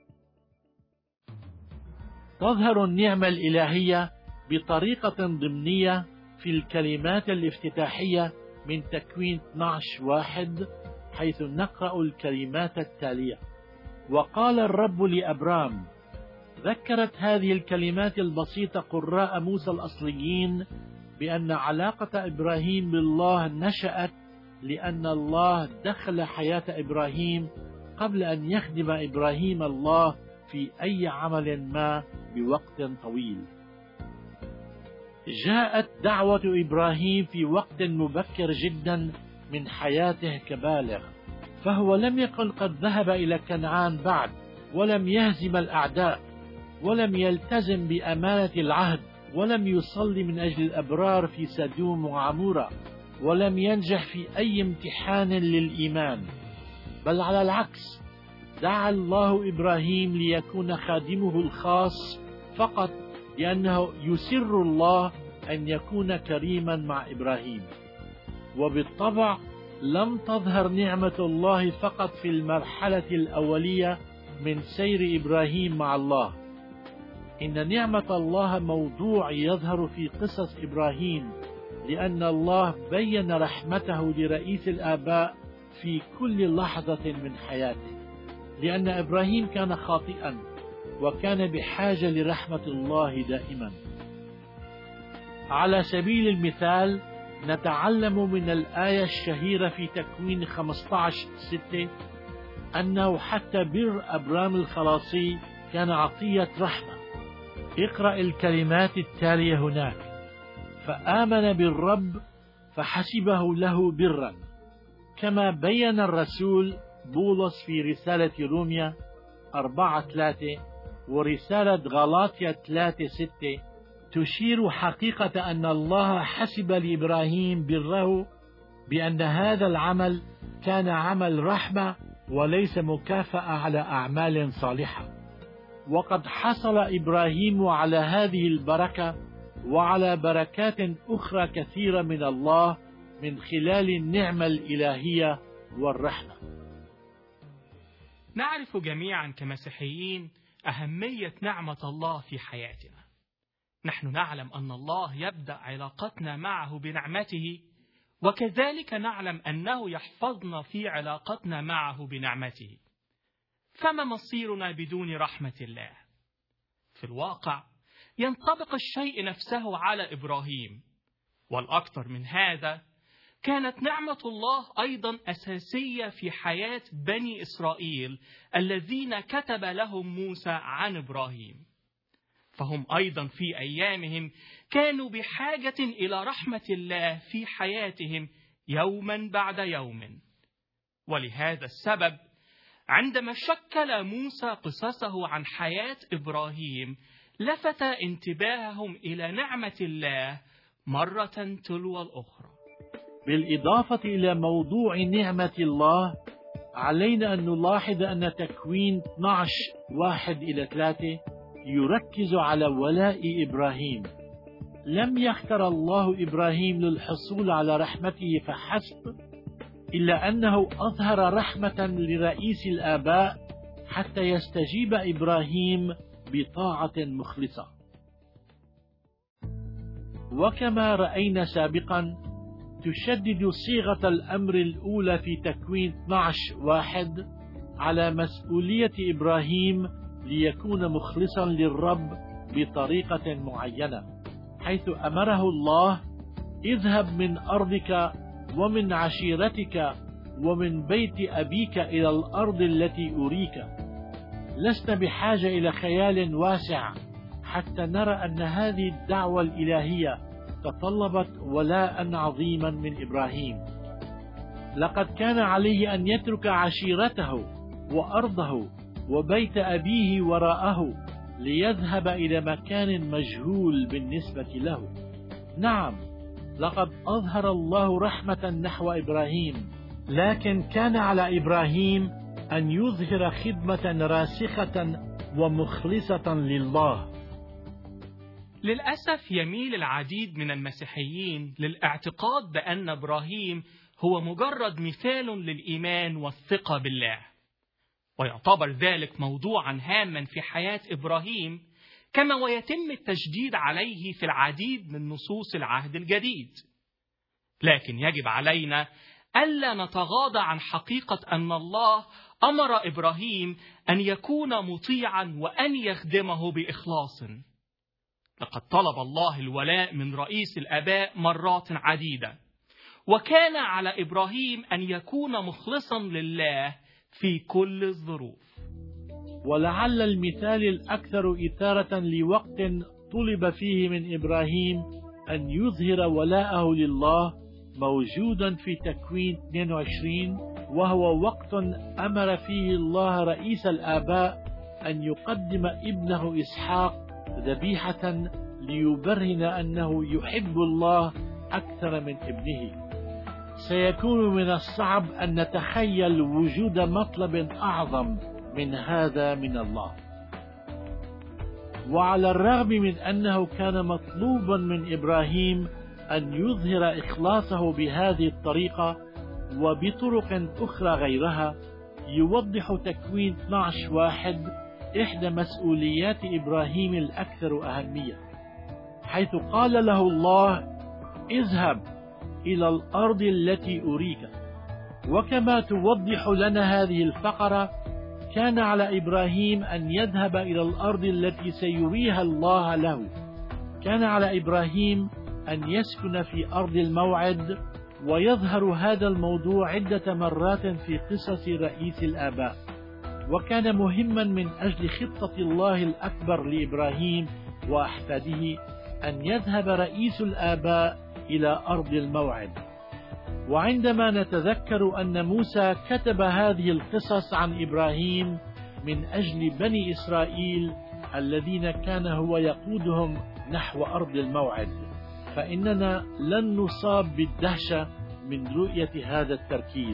تظهر النعمة الإلهية بطريقة ضمنية في الكلمات الافتتاحية من تكوين اثني عشر واحد، حيث نقرأ الكلمات التالية: وقال الرب لأبرام. ذكرت هذه الكلمات البسيطة قراء موسى الأصليين بأن علاقة إبراهيم بالله نشأت لأن الله دخل حياة إبراهيم قبل أن يخدم إبراهيم الله في أي عمل ما بوقت طويل. جاءت دعوة إبراهيم في وقت مبكر جدا من حياته كبالغ، فهو لم يكن قد ذهب إلى كنعان بعد، ولم يهزم الأعداء، ولم يلتزم بأمانة العهد، ولم يصلي من أجل الأبرار في سدوم وعمورة، ولم ينجح في أي امتحان للإيمان، بل على العكس دعا الله إبراهيم ليكون خادمه الخاص فقط لأنه يسر الله أن يكون كريما مع إبراهيم. وبالطبع لم تظهر نعمة الله فقط في المرحلة الأولية من سير إبراهيم مع الله، إن نعمة الله موضوع يظهر في قصص إبراهيم، لأن الله بين رحمته لرئيس الآباء في كل لحظة من حياته، لأن إبراهيم كان خاطئا وكان بحاجة لرحمة الله دائما. على سبيل المثال نتعلم من الآية الشهيرة في تكوين خمسة عشر ستة أنه حتى بر أبرام الخلاصي كان عطية رحمة. اقرأ الكلمات التالية هناك: فآمن بالرب فحسبه له برا، كما بين الرسول بولس في رسالة روميا أربعة ثلاثة ورسالة غلاطيا ثلاثة ستة، تشير حقيقة أن الله حسب لإبراهيم بره بأن هذا العمل كان عمل رحمة وليس مكافأة على أعمال صالحة. وقد حصل إبراهيم على هذه البركة وعلى بركات أخرى كثيرة من الله من خلال النعمة الإلهية والرحمة. نعرف جميعا كمسيحيين أهمية نعمة الله في حياتنا. نحن نعلم أن الله يبدأ علاقتنا معه بنعمته، وكذلك نعلم أنه يحفظنا في علاقتنا معه بنعمته. فما مصيرنا بدون رحمة الله؟ في الواقع ينطبق الشيء نفسه على إبراهيم، والأكثر من هذا كانت نعمة الله أيضا أساسية في حياة بني إسرائيل الذين كتب لهم موسى عن إبراهيم، فهم أيضا في أيامهم كانوا بحاجة إلى رحمة الله في حياتهم يوما بعد يوم. ولهذا السبب عندما شكل موسى قصصه عن حياة إبراهيم لفت انتباههم إلى نعمة الله مرة تلو الأخرى. بالإضافة إلى موضوع نعمة الله، علينا أن نلاحظ أن تكوين اثني عشر واحد إلى ثلاثة يركز على ولاء إبراهيم. لم يختر الله إبراهيم للحصول على رحمته فحسب، إلا أنه أظهر رحمة لرئيس الآباء حتى يستجيب إبراهيم بطاعة مخلصة. وكما رأينا سابقا، تشدد صيغة الأمر الأولى في تكوين اثني عشر واحد على مسؤولية إبراهيم ليكون مخلصا للرب بطريقة معينة، حيث أمره الله: اذهب من أرضك ومن عشيرتك ومن بيت أبيك إلى الأرض التي أريك. لسنا بحاجة إلى خيال واسع حتى نرى أن هذه الدعوة الإلهية تطلبت ولاء عظيما من إبراهيم. لقد كان عليه أن يترك عشيرته وأرضه وبيت أبيه وراءه ليذهب إلى مكان مجهول بالنسبة له. نعم، لقد أظهر الله رحمة نحو إبراهيم، لكن كان على إبراهيم أن يظهر خدمة راسخة ومخلصة لله. للأسف يميل العديد من المسيحيين للاعتقاد بأن إبراهيم هو مجرد مثال للإيمان والثقة بالله، ويعتبر ذلك موضوعا هاما في حياة إبراهيم، كما ويتم التشديد عليه في العديد من نصوص العهد الجديد. لكن يجب علينا ألا نتغاضى عن حقيقة أن الله أمر إبراهيم أن يكون مطيعا وأن يخدمه بإخلاص. لقد طلب الله الولاء من رئيس الآباء مرات عديدة، وكان على إبراهيم أن يكون مخلصا لله في كل الظروف. ولعل المثال الأكثر إثارة لوقت طلب فيه من إبراهيم أن يظهر ولاءه لله موجودا في تكوين اثنين وعشرين، وهو وقت أمر فيه الله رئيس الآباء أن يقدم ابنه إسحاق ذبيحة ليبرهن أنه يحب الله أكثر من ابنه. سيكون من الصعب أن نتخيل وجود مطلب أعظم من هذا من الله. وعلى الرغم من أنه كان مطلوبا من إبراهيم أن يظهر إخلاصه بهذه الطريقة وبطرق أخرى غيرها، يوضح تكوين اثني عشر واحد إحدى مسؤوليات إبراهيم الأكثر أهمية، حيث قال له الله: اذهب إلى الأرض التي أريك. وكما توضح لنا هذه الفقرة، كان على إبراهيم أن يذهب إلى الأرض التي سيريها الله له. كان على إبراهيم أن يسكن في أرض الموعد، ويظهر هذا الموضوع عدة مرات في قصص رئيس الآباء. وكان مهما من أجل خطة الله الأكبر لإبراهيم وأحفاده أن يذهب رئيس الآباء إلى أرض الموعد. وعندما نتذكر أن موسى كتب هذه القصص عن إبراهيم من أجل بني إسرائيل الذين كان هو يقودهم نحو أرض الموعد، فإننا لن نصاب بالدهشة من رؤية هذا التركيز.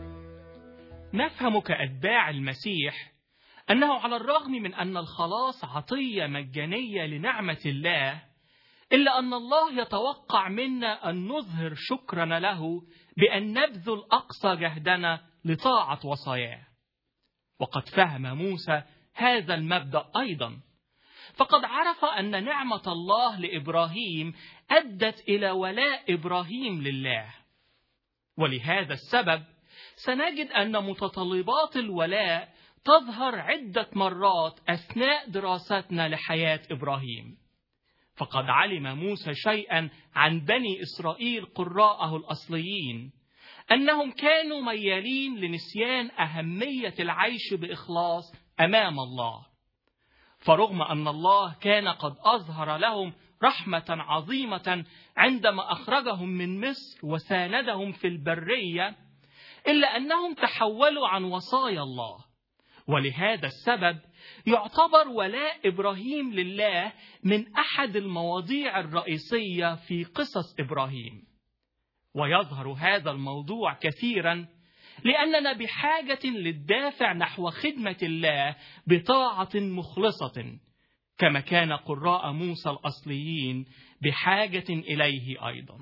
نفهم كأتباع المسيح أنه على الرغم من أن الخلاص عطية مجانية لنعمة الله، إلا أن الله يتوقع منا أن نظهر شكرنا له بأن نبذل أقصى جهدنا لطاعة وصاياه. وقد فهم موسى هذا المبدأ أيضا، فقد عرف أن نعمة الله لإبراهيم أدت إلى ولاء إبراهيم لله. ولهذا السبب سنجد أن متطلبات الولاء تظهر عدة مرات أثناء دراستنا لحياة إبراهيم. فقد علم موسى شيئا عن بني إسرائيل قراءه الأصليين، أنهم كانوا ميالين لنسيان أهمية العيش بإخلاص أمام الله. فرغم أن الله كان قد أظهر لهم رحمة عظيمة عندما أخرجهم من مصر وساندهم في البرية، إلا أنهم تحولوا عن وصايا الله. ولهذا السبب يعتبر ولاء إبراهيم لله من أحد المواضيع الرئيسية في قصص إبراهيم. ويظهر هذا الموضوع كثيرا لأننا بحاجة للدافع نحو خدمة الله بطاعة مخلصة، كما كان قراء موسى الأصليين بحاجة إليه أيضا.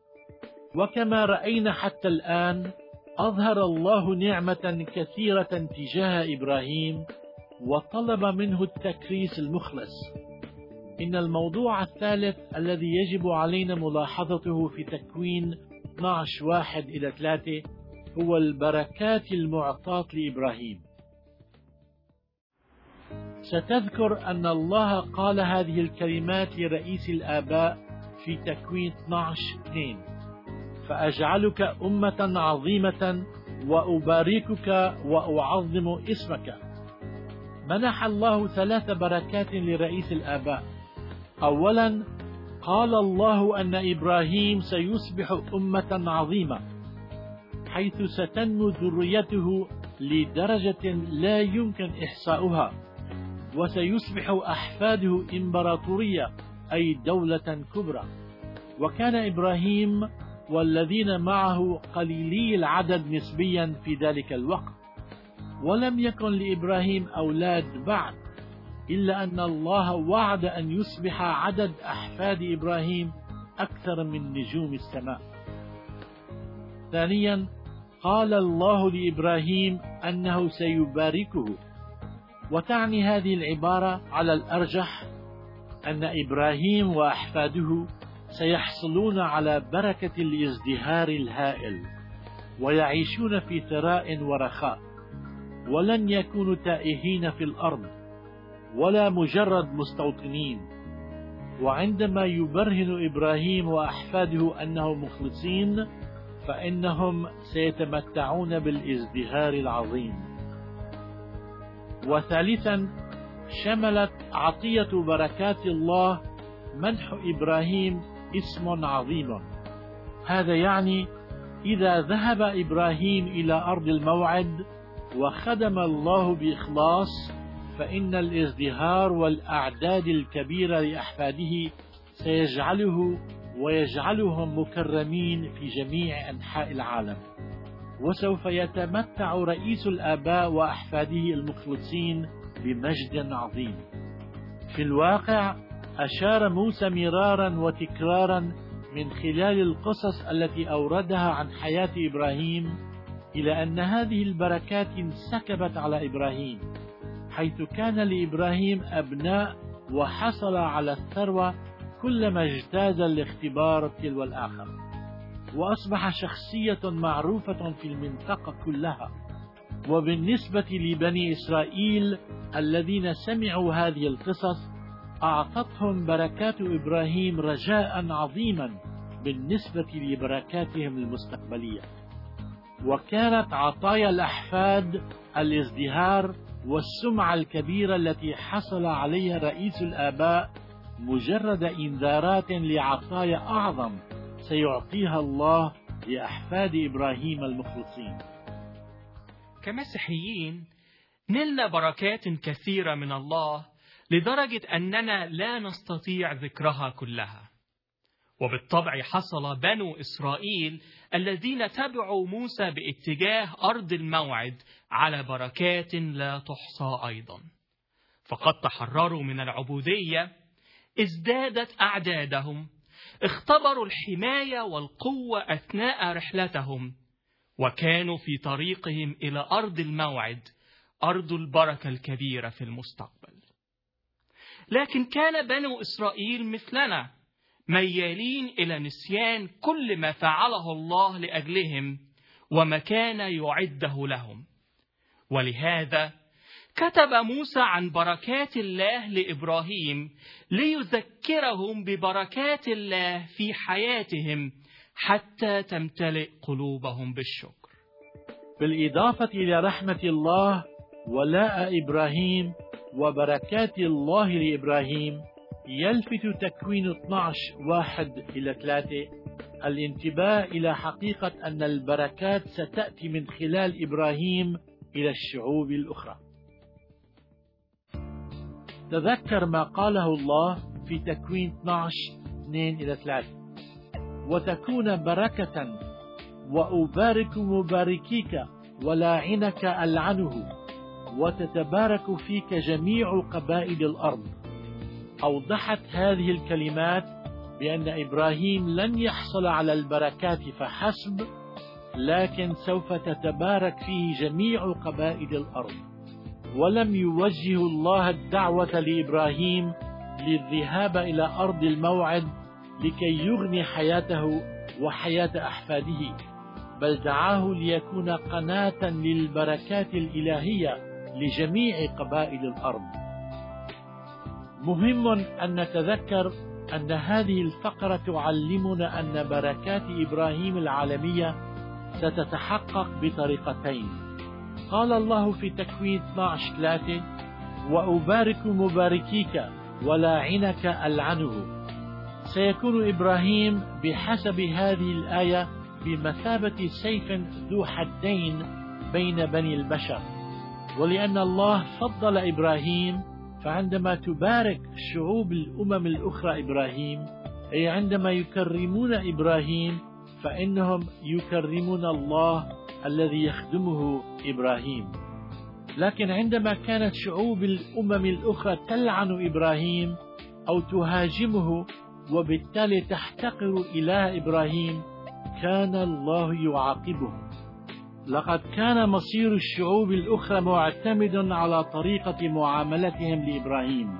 وكما رأينا حتى الآن، أظهر الله نعمة كثيرة تجاه إبراهيم وطلب منه التكريس المخلص. إن الموضوع الثالث الذي يجب علينا ملاحظته في تكوين اثني عشر واحد إلى ثلاثة هو البركات المعطاة لإبراهيم. ستذكر أن الله قال هذه الكلمات لرئيس الآباء في تكوين اثني عشر اثنين: فأجعلك أمة عظيمة وأباركك وأعظم اسمك. منح الله ثلاث بركات لرئيس الآباء. أولا، قال الله أن إبراهيم سيصبح أمة عظيمة، حيث ستنمو ذريته لدرجة لا يمكن إحصاؤها، وسيصبح أحفاده إمبراطورية، أي دولة كبرى. وكان إبراهيم والذين معه قليلي العدد نسبيا في ذلك الوقت، ولم يكن لإبراهيم أولاد بعد، إلا أن الله وعد أن يصبح عدد أحفاد إبراهيم أكثر من نجوم السماء. ثانيا، قال الله لإبراهيم أنه سيباركه، وتعني هذه العبارة على الأرجح أن إبراهيم وأحفاده سيحصلون على بركة الازدهار الهائل، ويعيشون في ثراء ورخاء، ولن يكونوا تائهين في الأرض ولا مجرد مستوطنين. وعندما يبرهن إبراهيم وأحفاده أنهم مخلصين، فإنهم سيتمتعون بالازدهار العظيم. وثالثا، شملت عطية بركات الله منح إبراهيم اسم عظيم. هذا يعني إذا ذهب إبراهيم إلى أرض الموعد وخدم الله بإخلاص، فإن الازدهار والأعداد الكبيرة لأحفاده سيجعله ويجعلهم مكرمين في جميع أنحاء العالم. وسوف يتمتع رئيس الآباء وأحفاده المخلصين بمجد عظيم. في الواقع أشار موسى مرارا وتكرارا من خلال القصص التي أوردها عن حياة إبراهيم إلى أن هذه البركات انسكبت على إبراهيم، حيث كان لإبراهيم أبناء وحصل على الثروة كلما اجتاز الاختبار تلو الآخر، وأصبح شخصية معروفة في المنطقة كلها. وبالنسبة لبني إسرائيل الذين سمعوا هذه القصص، أعطتهم بركات إبراهيم رجاء عظيما بالنسبة لبركاتهم المستقبلية. وكانت عطايا الأحفاد الازدهار والسمعة الكبيرة التي حصل عليها رئيس الآباء مجرد إنذارات لعطايا أعظم سيعطيها الله لأحفاد إبراهيم المخلصين. كمسيحيين نلنا بركات كثيرة من الله لدرجة أننا لا نستطيع ذكرها كلها. وبالطبع حصل بنو إسرائيل الذين تبعوا موسى باتجاه أرض الموعد على بركات لا تحصى أيضا، فقد تحرروا من العبودية، ازدادت أعدادهم، اختبروا الحماية والقوة أثناء رحلتهم، وكانوا في طريقهم إلى أرض الموعد، أرض البركة الكبيرة في المستقبل. لكن كان بنو إسرائيل مثلنا ميالين إلى نسيان كل ما فعله الله لأجلهم وما كان يعده لهم. ولهذا كتب موسى عن بركات الله لإبراهيم ليذكرهم ببركات الله في حياتهم حتى تمتلئ قلوبهم بالشكر. بالإضافة إلى رحمة الله ولاء إبراهيم وبركات الله لإبراهيم، يلفت تكوين اثني عشر واحد إلى ثلاثة الانتباه إلى حقيقة أن البركات ستأتي من خلال إبراهيم إلى الشعوب الأخرى. تذكر ما قاله الله في تكوين اثني عشر اثنين إلى ثلاثة: وتكون بركة وأبارك مباركيك ولاعنك ألعنه وتتبارك فيك جميع قبائل الأرض. أوضحت هذه الكلمات بأن إبراهيم لن يحصل على البركات فحسب، لكن سوف تتبارك فيه جميع قبائل الأرض. ولم يوجه الله الدعوة لإبراهيم للذهاب إلى أرض الموعد لكي يغني حياته وحياة أحفاده، بل دعاه ليكون قناة للبركات الإلهية لجميع قبائل الأرض. مهم أن نتذكر أن هذه الفقرة تعلمنا أن بركات إبراهيم العالمية ستتحقق بطريقتين. قال الله في تكوين اثني عشر ثلاثة: وأبارك مباركيك ولاعنك ألعنه. سيكون إبراهيم بحسب هذه الآية بمثابة سيف ذو حدين بين بني البشر. ولأن الله فضل إبراهيم، فعندما تبارك شعوب الأمم الأخرى إبراهيم، أي عندما يكرمون إبراهيم، فإنهم يكرمون الله الذي يخدمه إبراهيم. لكن عندما كانت شعوب الأمم الأخرى تلعن إبراهيم أو تهاجمه وبالتالي تحتقر إله إبراهيم، كان الله يعاقبهم. لقد كان مصير الشعوب الأخرى معتمد على طريقة معاملتهم لإبراهيم.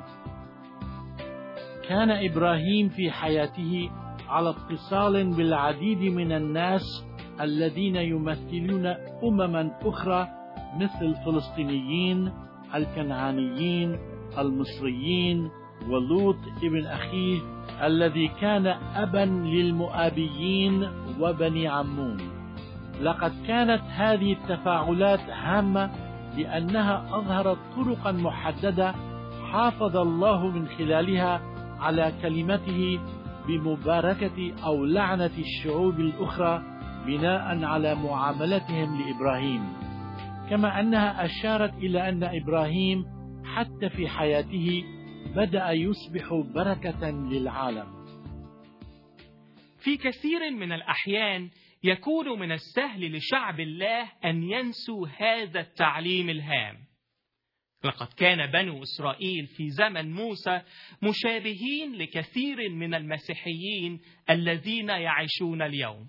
كان إبراهيم في حياته على اتصال بالعديد من الناس الذين يمثلون أمما أخرى مثل الفلسطينيين، الكنعانيين، المصريين، ولوط ابن أخيه الذي كان أبا للمؤابيين وبني عمون. لقد كانت هذه التفاعلات هامة لأنها أظهرت طرقا محددة حافظ الله من خلالها على كلمته بمباركة أو لعنة الشعوب الأخرى بناء على معاملتهم لإبراهيم، كما أنها أشارت إلى أن إبراهيم حتى في حياته بدأ يصبح بركة للعالم. في كثير من الأحيان يكون من السهل لشعب الله أن ينسوا هذا التعليم الهام. لقد كان بنو إسرائيل في زمن موسى مشابهين لكثير من المسيحيين الذين يعيشون اليوم،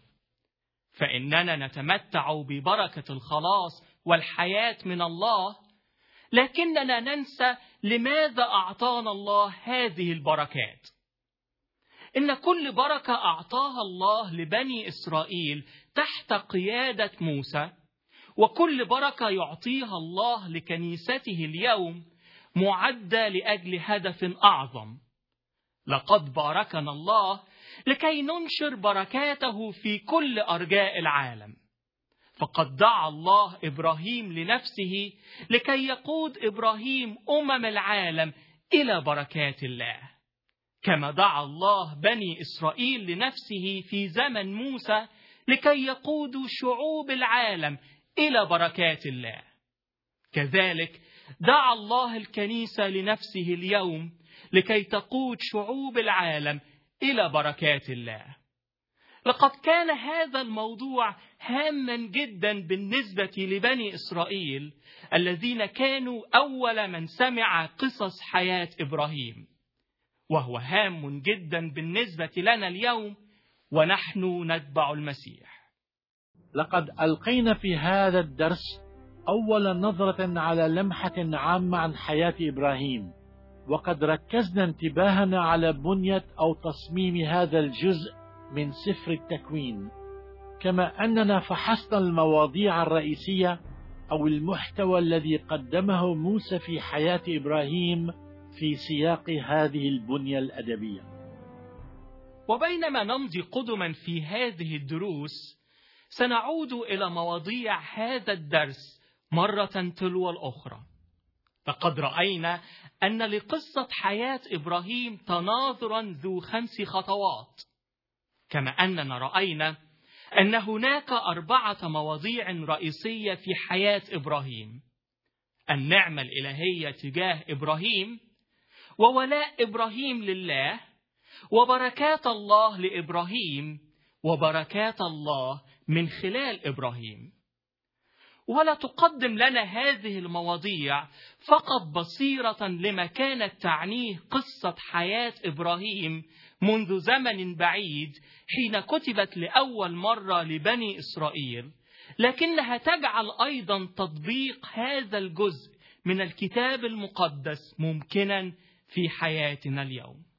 فإننا نتمتع ببركة الخلاص والحياة من الله، لكننا ننسى لماذا أعطانا الله هذه البركات. إن كل بركة أعطاها الله لبني إسرائيل تحت قيادة موسى، وكل بركة يعطيها الله لكنيسته اليوم معدة لأجل هدف أعظم. لقد باركنا الله لكي ننشر بركاته في كل أرجاء العالم، فقد دعا الله إبراهيم لنفسه لكي يقود إبراهيم أمم العالم إلى بركات الله، كما دعا الله بني إسرائيل لنفسه في زمن موسى لكي يقودوا شعوب العالم إلى بركات الله. كذلك دعا الله الكنيسة لنفسه اليوم لكي تقود شعوب العالم إلى بركات الله. لقد كان هذا الموضوع هاما جدا بالنسبة لبني إسرائيل الذين كانوا أول من سمع قصص حياة إبراهيم، وهو هام جدا بالنسبة لنا اليوم ونحن نتبع المسيح. لقد ألقينا في هذا الدرس أول نظرة على لمحة عامة عن حياة إبراهيم، وقد ركزنا انتباهنا على بنية أو تصميم هذا الجزء من سفر التكوين، كما أننا فحصنا المواضيع الرئيسية أو المحتوى الذي قدمه موسى في حياة إبراهيم في سياق هذه البنية الأدبية. وبينما نمضي قدما في هذه الدروس، سنعود إلى مواضيع هذا الدرس مرة تلو الأخرى. فقد رأينا أن لقصة حياة إبراهيم تناظرا ذو خمس خطوات، كما أننا رأينا أن هناك أربعة مواضيع رئيسية في حياة إبراهيم: النعمة الإلهية تجاه إبراهيم، وولاء إبراهيم لله، وبركات الله لإبراهيم، وبركات الله من خلال إبراهيم. ولا تقدم لنا هذه المواضيع فقط بصيرة لما كانت تعنيه قصة حياة إبراهيم منذ زمن بعيد حين كتبت لأول مرة لبني إسرائيل، لكنها تجعل أيضا تطبيق هذا الجزء من الكتاب المقدس ممكنا في حياتنا اليوم.